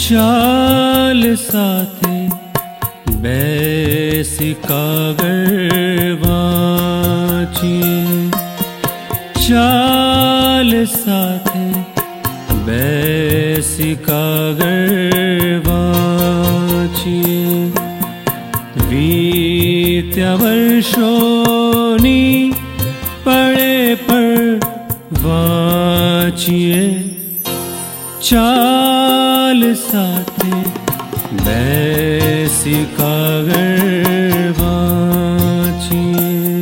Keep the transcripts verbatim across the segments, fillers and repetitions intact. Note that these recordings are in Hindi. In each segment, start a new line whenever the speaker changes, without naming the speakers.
चाल साथे बैसी कागर वाचिए, चाल साथे बैसी कागर वाचिए। बीत्या वर्षोनी पड़े पर वाचिए, चाल साथे बैसी कागर वाचिए।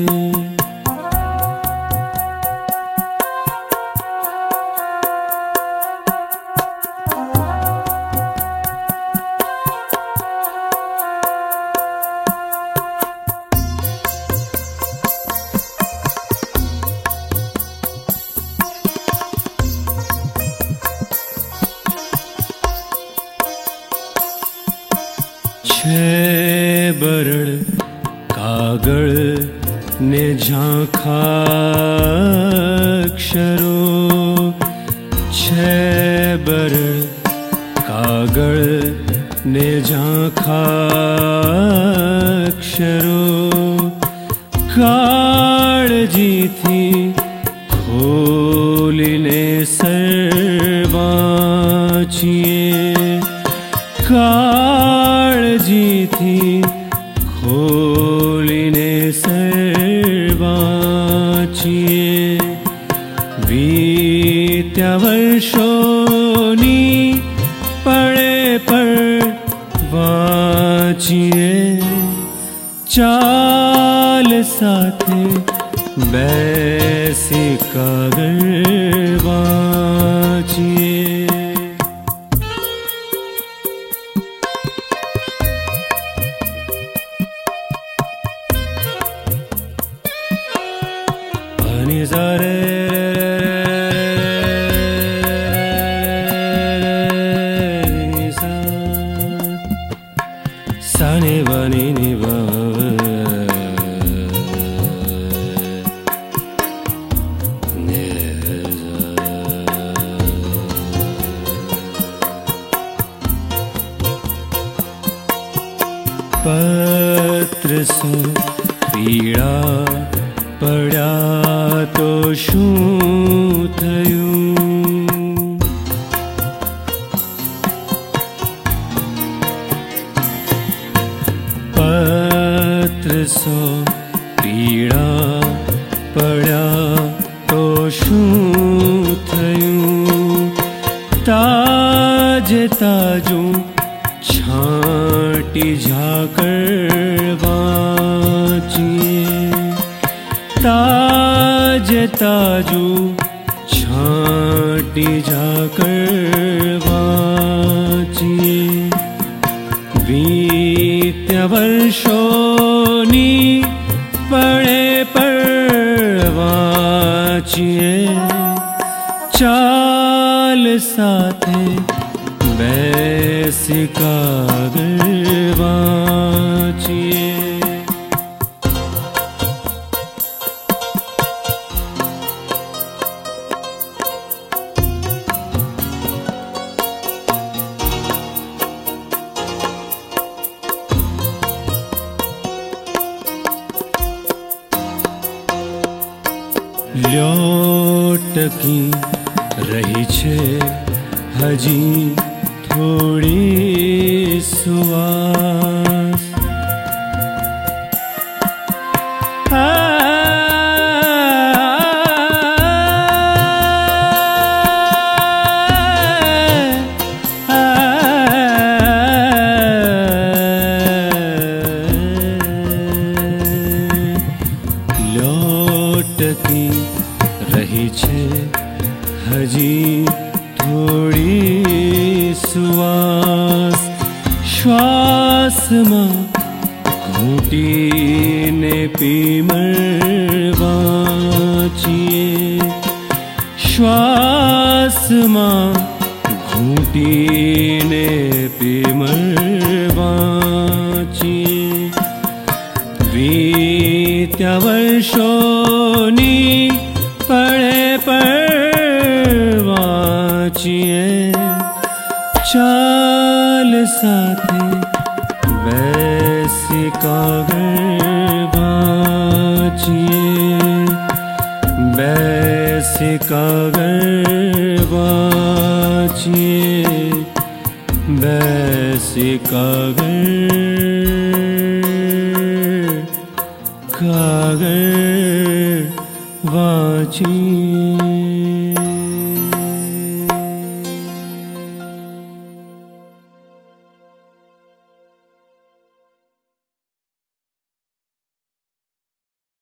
छह बरड़ कागड़ ने झांखा अक्षरों, छह बरड़ कागड़ ने झांखा अक्षरों। काळजी थी खोलीने सर वाचिए, काळजी थी खोलीने सर वाचिए। बीत्या वर्षोनी पड़े पर वाचिए, चाल साथे बैसी कागर वाचिए। सारे साने बनी निभा पत्र सो पीड़ा पड़ा तो शूं थयूं। पत्र सो पीड़ा पड़ा तो शूं थयूं। ताजे ताजू छांटी झाकर वाचिए, ताजे ताजू छांटी झाकर वाचिए। बीत्या वर्षोनी पड़े पर वाचिए, चाल साथे बैसी कागर वाचिए। લ્યોટકી રહી છે હજી થોડી સુવાસ। લ્યોટકી રહી છે હજી થોડી સુવાસ। શ્વાસમાં ઘૂંટીને પીમળ વાંચીએ, શ્વાસમાં ઘૂંટીને પીમળ વાંચીએ। बीत्या वर्षोनी पड़े पर वाचिए, चाल साथे वैसे कागर बाचिए, वैसे कागर बाचिए, वैसे कागर कागर बाचिए।